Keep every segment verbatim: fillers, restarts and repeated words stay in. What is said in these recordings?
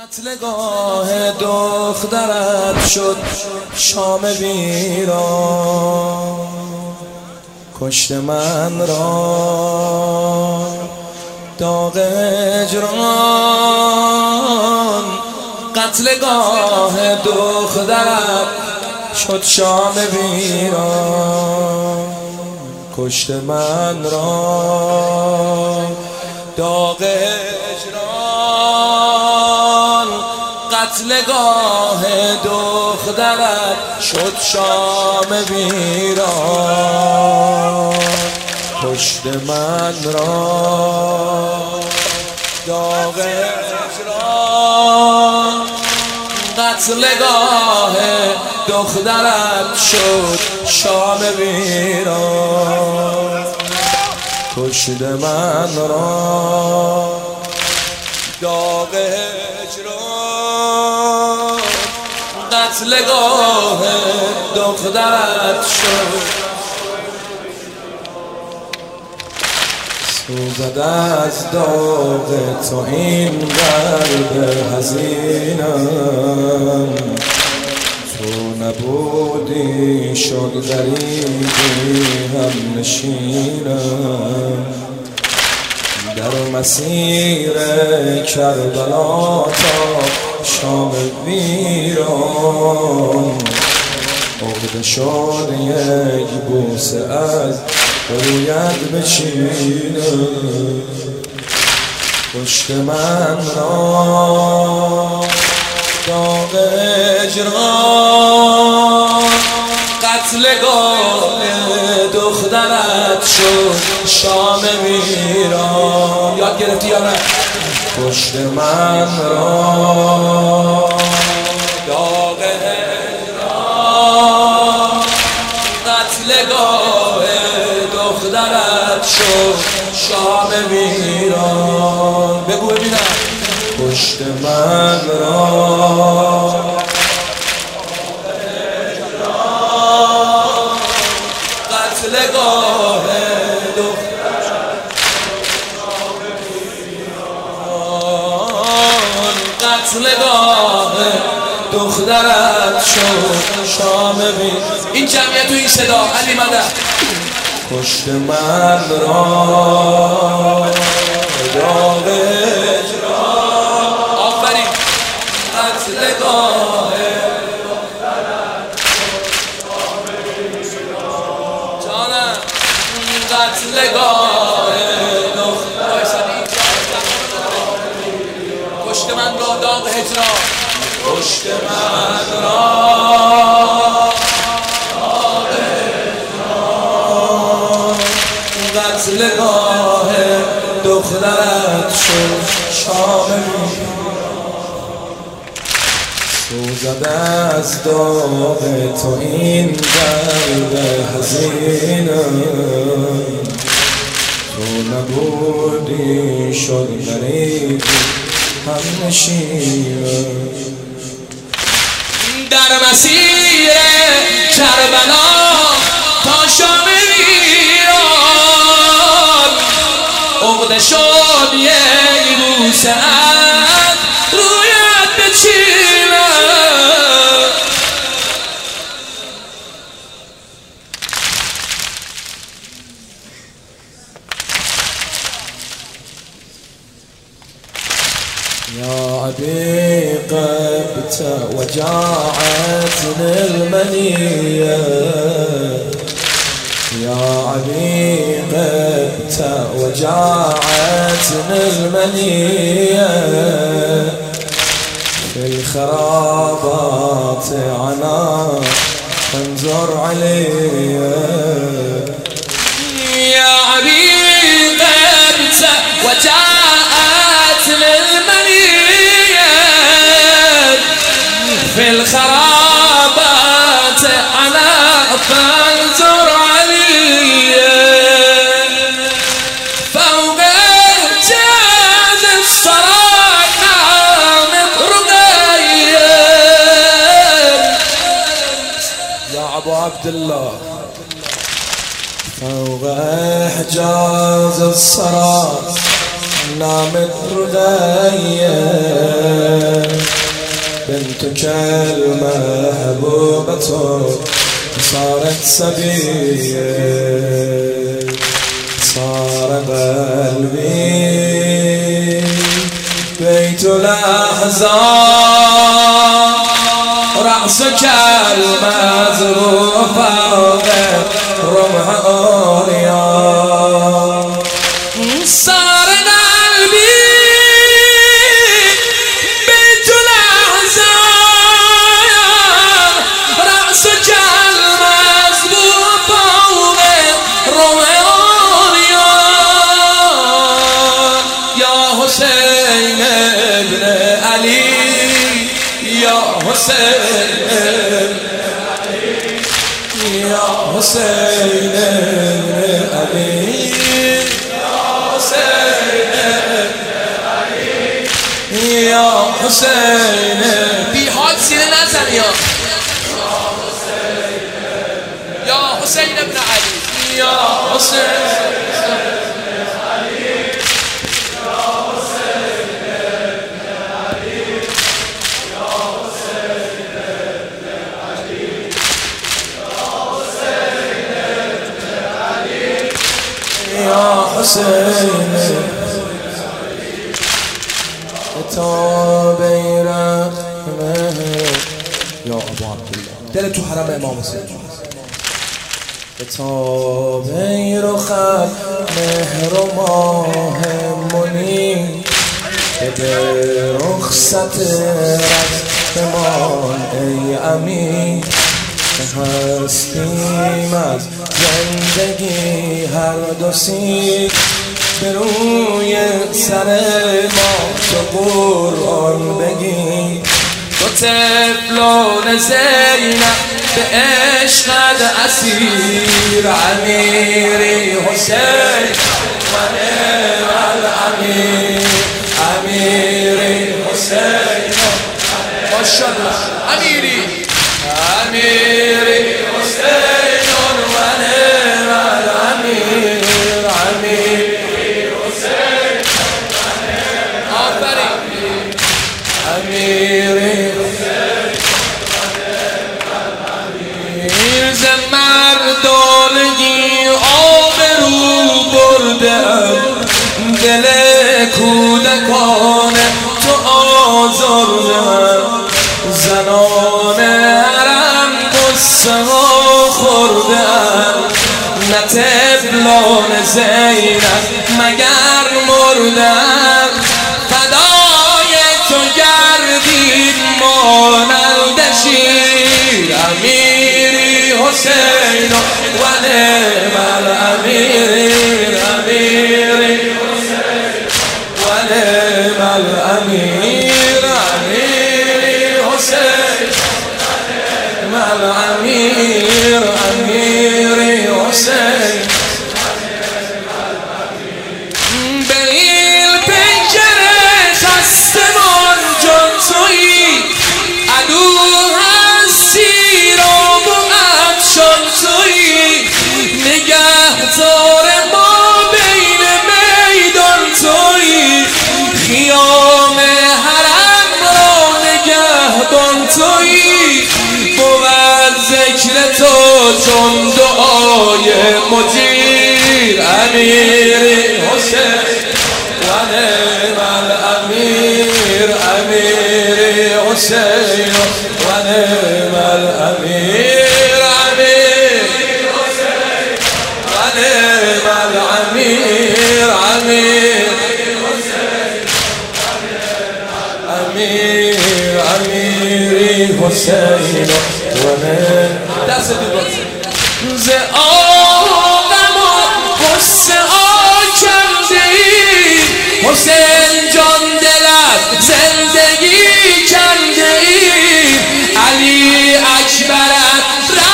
قتلگاه دخترت شد شام ویران، کشت من را داغ هجران. قتلگاه دخترت شد شام ویران، کشت من را داغ هجران. قتلگاه دخترت شد شام ویران، کشت من را داغ هجران. قتلگاه دخترت شد شام ویران، کشت من را داغ هجران. قتلگاه دخترت شد سوزد از داغ تو این قلب حزینم. تو نبودی شد غریبی هم نشینم. در مسیر کربلا تا شام ویران، عقده شد یک بوسه از رویت بچینم. کشت من را داغ هجران. قتلگاه دخترت شد شام ویران. یاد گرفتی یا نه؟ کشت من را داغ هجران. قتلگاه دخترت شد شام ویران. بگو ببینم. کشت من را قتلگاه دخترت شام ویران. قتلگاه دخترت شد شام ویران. این جمعیت و این صدا علی مدد. کشت من را داغ هجران. آفرین. قتلگاه دخترت شد شام ویران. جانم. قتلگاه دخترت کشت من را داغ هجران. کشت من را قتلگاه دخترت شد شام ویران. سوزد از داغ تو این قلب حزینم. تو نبودی شد غریبی هم نشینم. در مسیر کربلا تا شام عقده شد یک بوسه از رویت بچینم. يا عبيق ابت وجاعتني المنية. يا عبيق ابت وجاعتني المنية. في الخرابات عنا فانظر علي. يا عبيق ابت وجاعتني المنية. في الخرابات عنا فانظر علي. عبد الله فوق حجاز الصراط نامت رغية. تو كالمحبوبة صارت سبية صار قلبي بيت الأحزان رأسك المزروع فوق رمح أوريان صار قلبي بيت الأحزان رأسك المزروع فوق رمح أوريان يا حسين ابن علي يا حسين يا حسين علي يا حسين علي يا حسين بی حال سینه نزن یا یا حسین ابن علی یا حسین يا حسين تابعي رحمه يا ابو عبد الله دل تو حرم امام حسین تابعي رخت مهر و ماه منی به رخصت رفتمان ای امین هستیم از زندگی هر دو سیب به روی سر ما تو قرآن بگی تو طفلان زینب به عشقت اسیر امیری حسین و نعم الامیر امیری حسین ماشاءالله امیری امیری حسین و نعم الامیر امیری حسین و نعم آفرین امیری حسین و نعم الامیر ز مردانگی آبرو برده‌ام دل کودکان تو آزرده‌ام زنان حرم قصه ها خورده‌ام نه طفلان زینب مگر مرده‌ام فدای تو گردید مانند شیر امیری حسین و نعم الامیر امیری حسین و نعم الامیر الامیر امیری حسین به این پنجره خستمان جان تویی عدو هستی را بعد شان تویی نگهدار ما بین میدان تویی خیام حرم را نگهبان تویی ذکر تو چون دعای مجیر امیری حسین و نعم الامیر امیری حسین و نعم الامیر امیری حسین و نعم الامیر امیری حسین امیر امیری حسین دست دو ز آدم و غصه ها کنده ای حسین جان دلت زندگی کنده ای علی اکبرت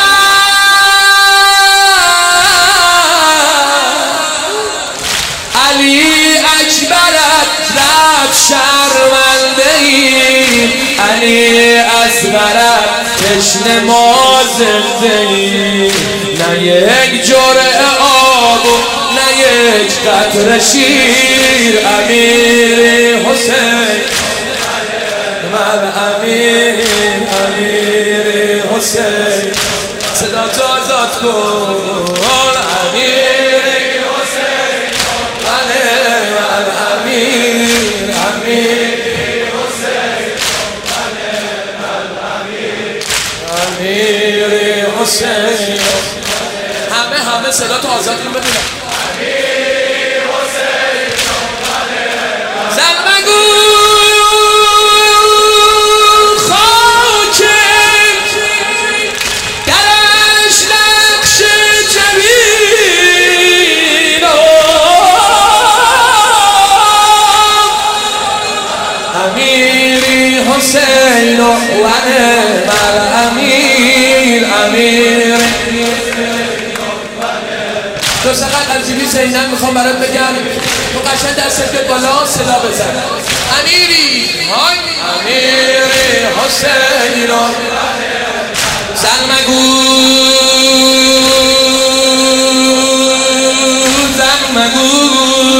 رفت علی اکبرت رفت شرمنده ای علی اصغرت تشنه ما زنده ای نه یک جرعه آب و نه یک قطره شیر امیر حسین من امیر حسین صدا تو آزاد کن امیر حسین بله من امیر امیر حسین بله من امیر امیر حسین همه همه صدا تو آزاد کن ببینم امیر حسین زن مگو حسین و نعم الامیر امیر تو سقط الجیبی زینب میخوام برات بگم تو قشنگ دستت به بالا صدا بزن امیری های امیر حسین و زن مگو زن مگو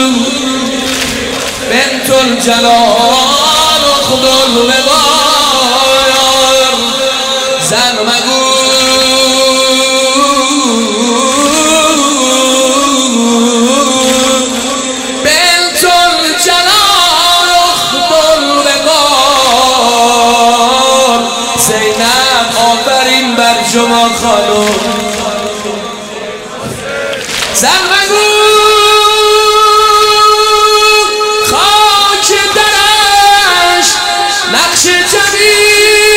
بنت الجلال خدال ببار زن مگو بنت الجلال خدال ببار زینب آفرین بر شما خانم زن مگو نقش جمیل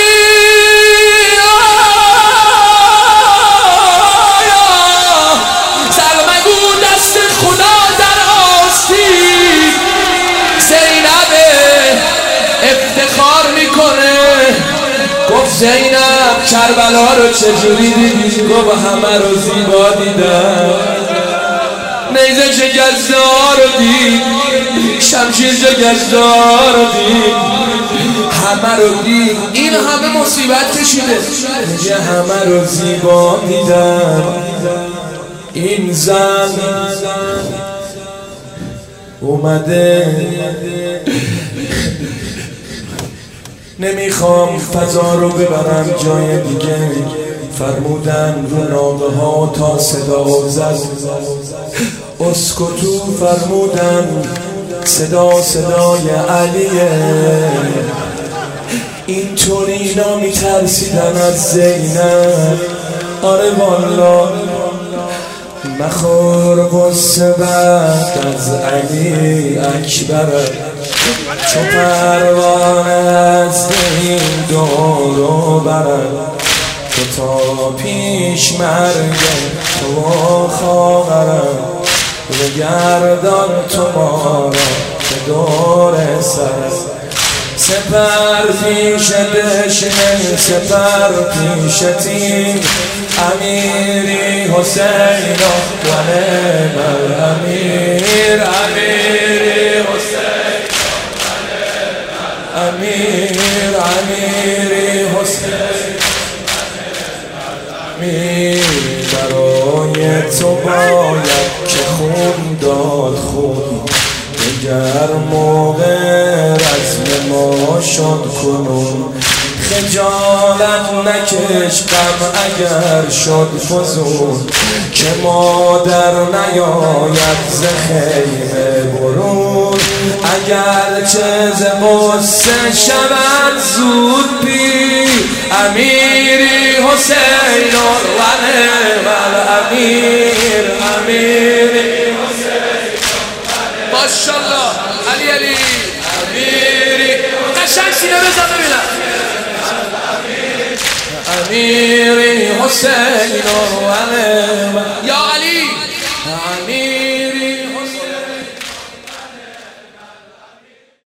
سلمگو دست خدا در آستین زینب افتخار میکنه گفت زینب کربلا رو چجوری دیدی؟ گفت همه رو زیبا دیدم نیزه شکسته ها رو دید شمشیر شکسته ها رو دید همه رو دید این همه مصیبت کشیده میگه همه رو زیبا دیدم این زن اومده نمیخوام فضا رو ببرم جای دیگه فرمودن رو نامه ها تا صدا زد اسکتو فرمودن صدا صدای علیه اینطوری اینا میترسیدن از زینب آره والا مخور قصه بعد از علی اکبر چو پروانه از این دورو برد تو تا پیش مرگ تو خواهرم بگردان تو ما را به دور سر سپر پیش دشمن سپر پیش تیم امیری حسین و نعم الامیر امیری حسین امیر امیری حسین امیر برای تو باید که خون داد خون دگر موقع رزم ما شد کنون خجالت نکش غم اگر شد فزون که مادر نیاید ز خیمه برون اگر چه ز غصه شود زود پیر امیری حسین و نعم الامیر امیری ماشاءالله علی علی امیری قشنگ سینه بزن ببینم امیری حسین و نعم یا علی